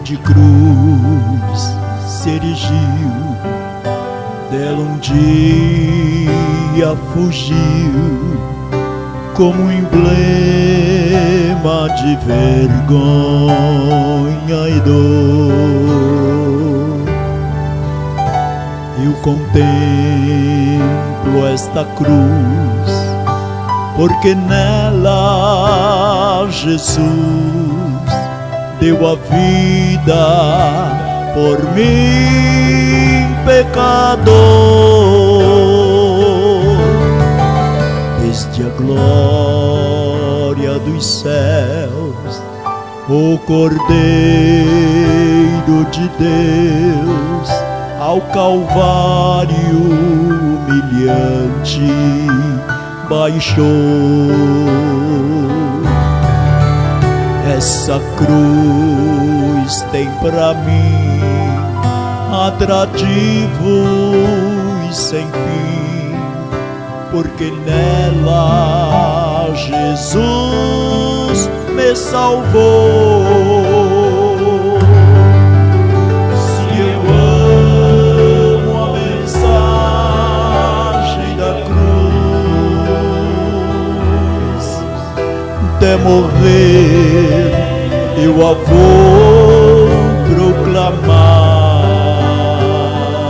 grande cruz se erigiu, dela um dia fugiu, como um emblema de vergonha e dor. Eu contemplo esta cruz, porque nela Jesus deu a vida por mim, pecador. Desde a glória dos céus, o Cordeiro de Deus ao Calvário humilhante baixou. Essa cruz tem pra mim atrativos sem fim, porque nela Jesus me salvou. Se eu amo a mensagem da cruz, até morrer eu a vou proclamar.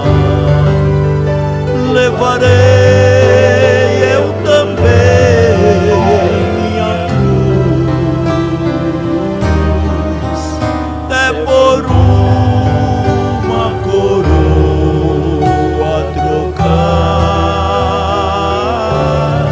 Levarei eu também minha cruz, até por uma coroa trocar.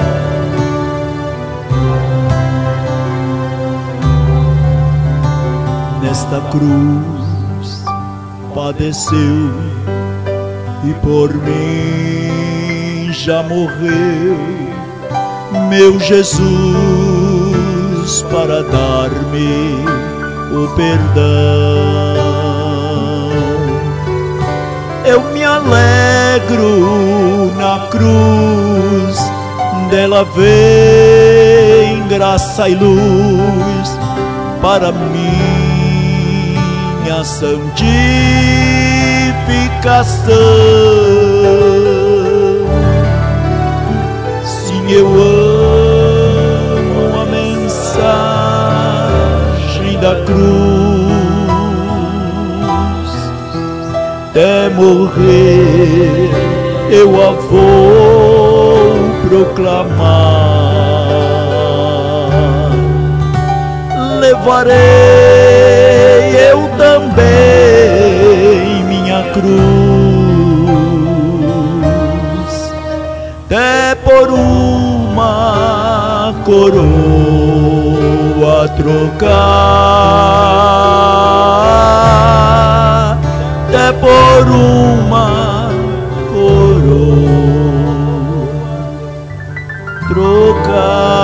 Nesta cruz padeceu e por mim já morreu meu Jesus para dar-me o perdão. Eu me alegro na cruz, dela vem graça e luz para minha santificação. Sim, eu amo a mensagem da cruz, até morrer eu a vou proclamar. Levarei eu também minha cruz, até por uma coroa trocar, até por uma coroa trocar.